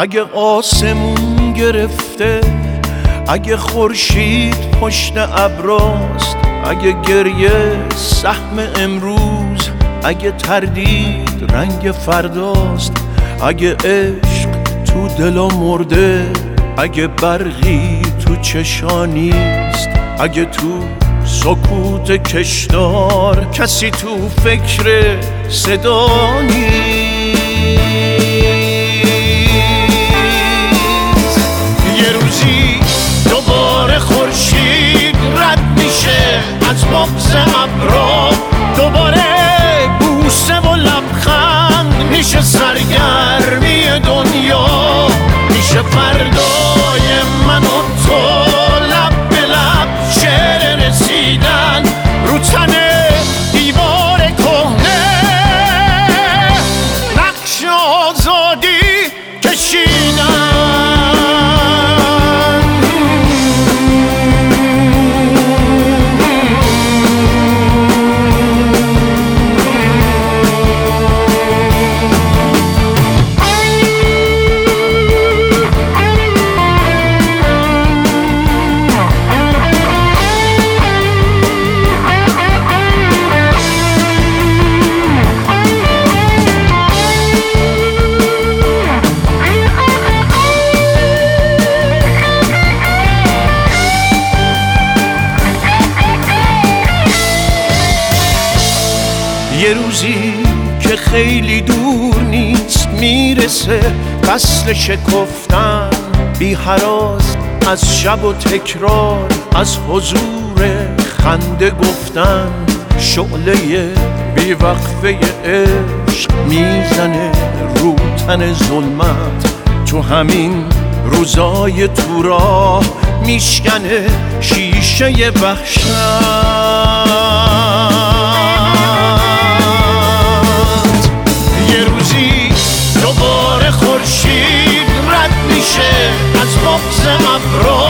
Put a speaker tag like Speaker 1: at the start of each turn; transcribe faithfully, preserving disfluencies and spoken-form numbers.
Speaker 1: اگه آسمون گرفته، اگه خورشید پشت ابراست، اگه گریه سهم امروز، اگه تردید رنگ فرداست، اگه عشق تو دلا مرده، اگه برقی تو چشانیست، اگه تو سکوت کشدار کسی تو فکر صدا نیست. یه روزی دوباره خورشید رد میشه از بغض ابرا، دوباره بوسه و لبخند میشه سرگرمی دنیا، میشه فردای من و تو لب به لب شعر رسیدن رو تن دیوار کهنه، نقش آزادی کشیدن. یه روزی که خیلی دور نیست میرسه فصل شکفتن، بی هراس از شب و تکرار، از حضور خنده گفتن، شعله بی وقفه عشق میزنه رو تن ظلمت، تو همین روزای تو راه میشکنه شیشه وحشت. دوباره خورشید رد میشه از بغض ابرا،